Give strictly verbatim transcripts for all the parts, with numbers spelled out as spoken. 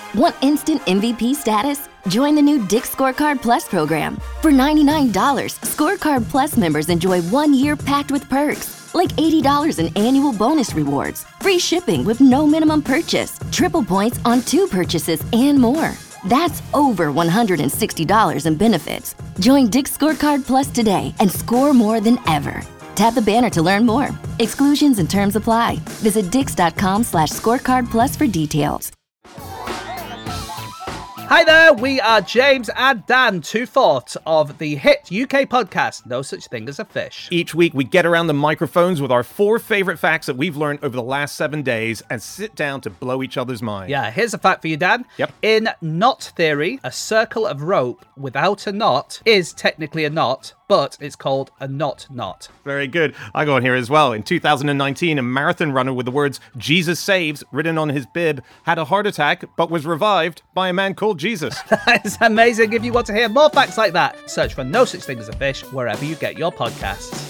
Want instant M V P status? Join the new Dick's Scorecard Plus program. For ninety-nine dollars, Scorecard Plus members enjoy one year packed with perks, like eighty dollars in annual bonus rewards, free shipping with no minimum purchase, triple points on two purchases, and more. That's over one hundred sixty dollars in benefits. Join Dick's Scorecard Plus today and score more than ever. Tap the banner to learn more. Exclusions and terms apply. Visit dix.com slash scorecard plus for details. Hi there, we are James and Dan, two-fourths of the hit U K podcast, No Such Thing as a Fish. Each week, we get around the microphones with our four favorite facts that we've learned over the last seven days and sit down to blow each other's minds. Yeah, here's a fact for you, Dan. Yep. In knot theory, a circle of rope without a knot is technically a knot, but it's called a knot knot. Very good. I go on here as well. In two thousand nineteen, a marathon runner with the words "Jesus saves" written on his bib had a heart attack, but was revived by a man called Jesus. That is amazing. If you want to hear more facts like that, search for No Such Thing as a Fish wherever you get your podcasts.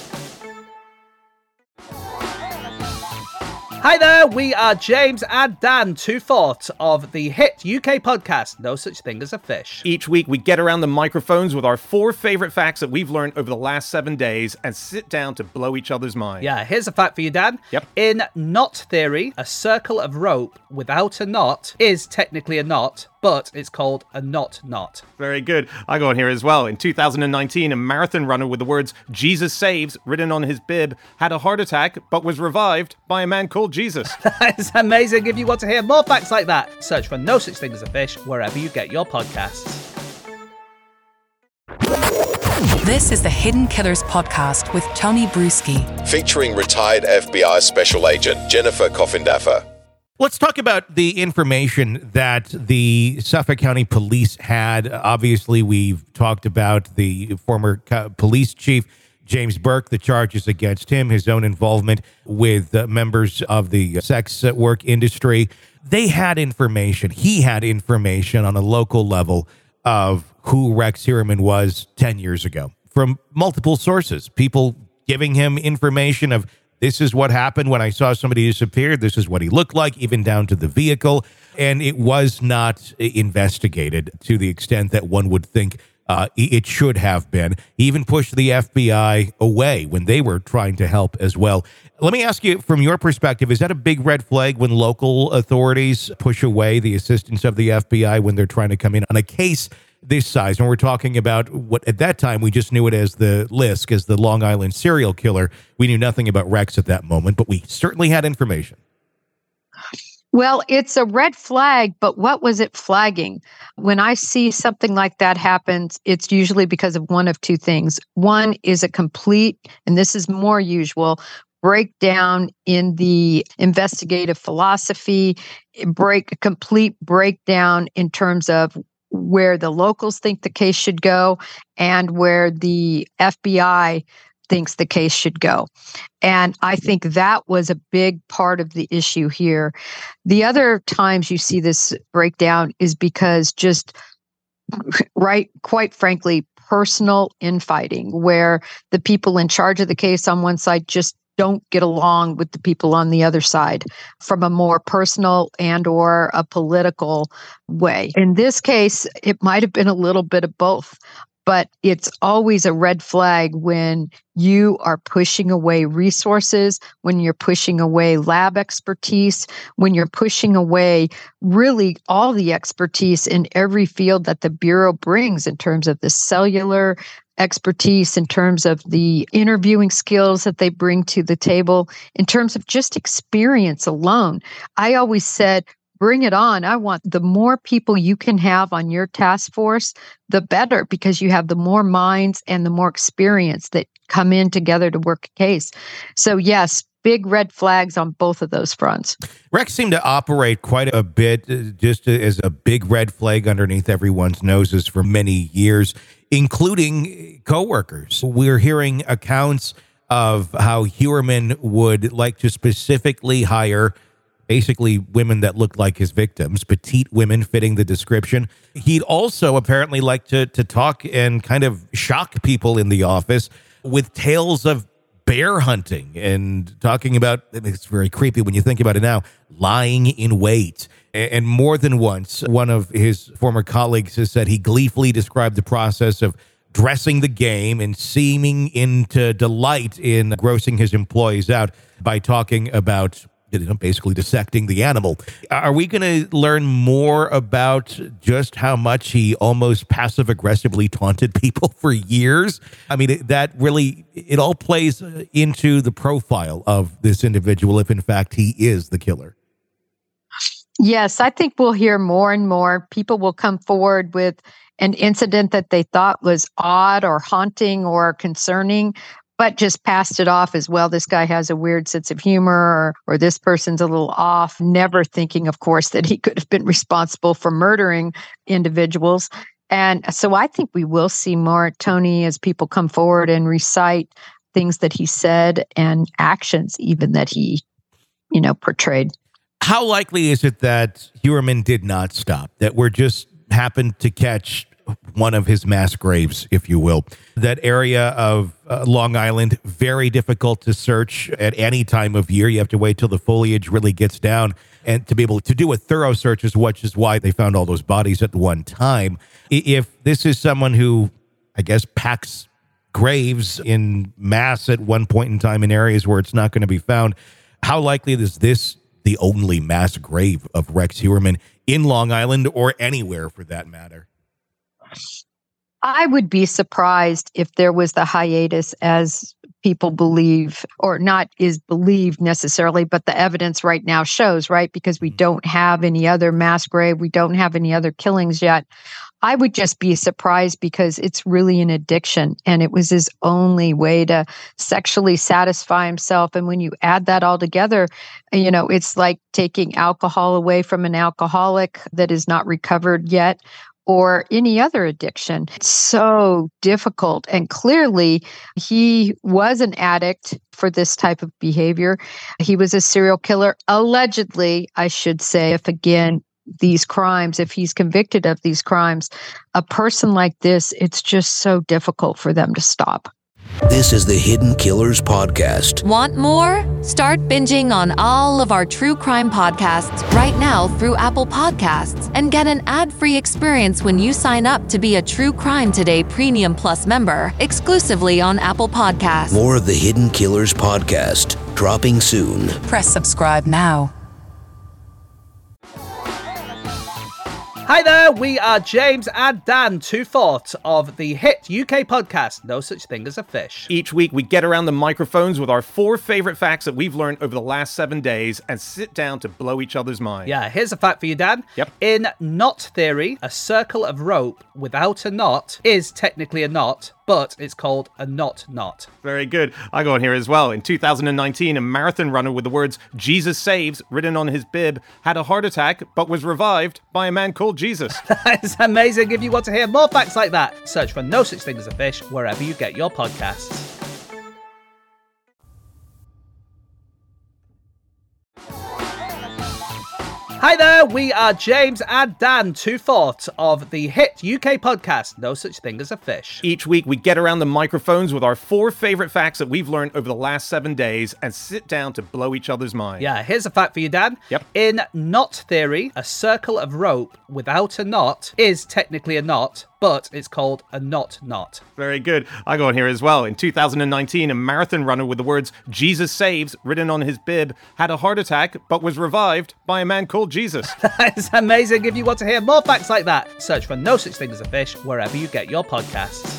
Hi there, we are James and Dan, two-fourths of the hit U K podcast, No Such Thing as a Fish. Each week, we get around the microphones with our four favorite facts that we've learned over the last seven days and sit down to blow each other's minds. Yeah, here's a fact for you, Dan. Yep. In knot theory, a circle of rope without a knot is technically a knot, but it's called a knot knot. Very good. I go on here as well. In two thousand nineteen, a marathon runner with the words "Jesus saves" written on his bib had a heart attack, but was revived by a man called Jesus. That is amazing. If you want to hear more facts like that, search for No Such Thing as a Fish wherever you get your podcasts. This is the Hidden Killers podcast with Tony Bruschi, featuring retired F B I Special Agent Jennifer Coffindaffer. Let's talk about the information that the Suffolk County Police had. Obviously, we've talked about the former co- police chief, James Burke, the charges against him, his own involvement with uh, members of the sex work industry. They had information. He had information on a local level of who Rex Heuermann was ten years ago from multiple sources, people giving him information of this is what happened when I saw somebody disappear. This is what he looked like, even down to the vehicle. And it was not investigated to the extent that one would think uh, it should have been. He even pushed the F B I away when they were trying to help as well. Let me ask you, from your perspective, is that a big red flag when local authorities push away the assistance of the F B I when they're trying to come in on a case this size? And we're talking about what at that time we just knew it as the Lisk, as the Long Island serial killer. We knew nothing about Rex at that moment, but we certainly had information. Well, it's a red flag, but what was it flagging? When I see something like that happens, it's usually because of one of two things. One is a complete, and this is more usual, breakdown in the investigative philosophy, break a complete breakdown in terms of where the locals think the case should go and where the F B I thinks the case should go. And I think that was a big part of the issue here. The other times you see this breakdown is because just, right, quite frankly, personal infighting, where the people in charge of the case on one side just don't get along with the people on the other side from a more personal and or a political way. In this case, it might have been a little bit of both, but it's always a red flag when you are pushing away resources, when you're pushing away lab expertise, when you're pushing away really all the expertise in every field that the Bureau brings in terms of the cellular expertise, in terms of the interviewing skills that they bring to the table, in terms of just experience alone. I always said, bring it on. I want the more people you can have on your task force, the better, because you have the more minds and the more experience that come in together to work a case. So yes, big red flags on both of those fronts. Rex seemed to operate quite a bit uh, just as a big red flag underneath everyone's noses for many years, including coworkers. We're hearing accounts of how Heuermann would like to specifically hire basically women that looked like his victims, petite women fitting the description. He'd also apparently like to to talk and kind of shock people in the office with tales of bear hunting and talking about, it's very creepy when you think about it now, lying in wait. And more than once, one of his former colleagues has said he gleefully described the process of dressing the game and seeming into delight in grossing his employees out by talking about, you know, basically dissecting the animal. Are we going to learn more about just how much he almost passive-aggressively taunted people for years? I mean, it, that really, it all plays into the profile of this individual if, in fact, he is the killer. Yes, I think we'll hear more and more. People will come forward with an incident that they thought was odd or haunting or concerning, but just passed it off as, well, this guy has a weird sense of humor, or, or this person's a little off, never thinking, of course, that he could have been responsible for murdering individuals. And so I think we will see more, Tony, as people come forward and recite things that he said and actions even that he, you know, portrayed. How likely is it that Heuermann did not stop, that we're just happened to catch one of his mass graves, if you will? That area of uh, Long Island, very difficult to search at any time of year. You have to wait till the foliage really gets down and to be able to do a thorough search, is which is why they found all those bodies at one time. If this is someone who, I guess, packs graves in mass at one point in time in areas where it's not going to be found, how likely is this the only mass grave of Rex Heuermann in Long Island, or anywhere for that matter? I would be surprised if there was the hiatus as people believe, or not is believed necessarily, but the evidence right now shows, right? Because we don't have any other mass grave, we don't have any other killings yet. I would just be surprised because it's really an addiction, and it was his only way to sexually satisfy himself. And when you add that all together, you know, it's like taking alcohol away from an alcoholic that is not recovered yet, or any other addiction. It's so difficult. And clearly, he was an addict for this type of behavior. He was a serial killer, allegedly, I should say, if again, these crimes, if he's convicted of these crimes, a person like this, it's just so difficult for them to stop. This is the Hidden Killers Podcast. Want more? Start binging on all of our true crime podcasts right now through Apple Podcasts, and get an ad-free experience when you sign up to be a True Crime Today Premium Plus member, exclusively on Apple Podcasts. More of the Hidden Killers Podcast, dropping soon. Press subscribe now. Hi there, we are James and Dan, two fourths of the hit U K podcast, No Such Thing as a Fish. Each week, we get around the microphones with our four favorite facts that we've learned over the last seven days and sit down to blow each other's minds. Yeah, here's a fact for you, Dan. Yep. In knot theory, a circle of rope without a knot is technically a knot, but it's called a knot knot. Very good. I go on here as well. In two thousand nineteen, a marathon runner with the words "Jesus saves" written on his bib had a heart attack, but was revived by a man called Jesus. That is amazing. If you want to hear more facts like that, search for No Such Thing as a Fish wherever you get your podcasts. Hi there, we are James and Dan, two fourths of the hit U K podcast, No Such Thing as a Fish. Each week, we get around the microphones with our four favorite facts that we've learned over the last seven days and sit down to blow each other's minds. Yeah, here's a fact for you, Dan. Yep. In knot theory, a circle of rope without a knot is technically a knot, but it's called a knot knot. Very good. I go on here as well. In two thousand nineteen, a marathon runner with the words "Jesus saves" written on his bib had a heart attack, but was revived by a man called Jesus. That is amazing. If you want to hear more facts like that, search for No Such Thing as a Fish wherever you get your podcasts.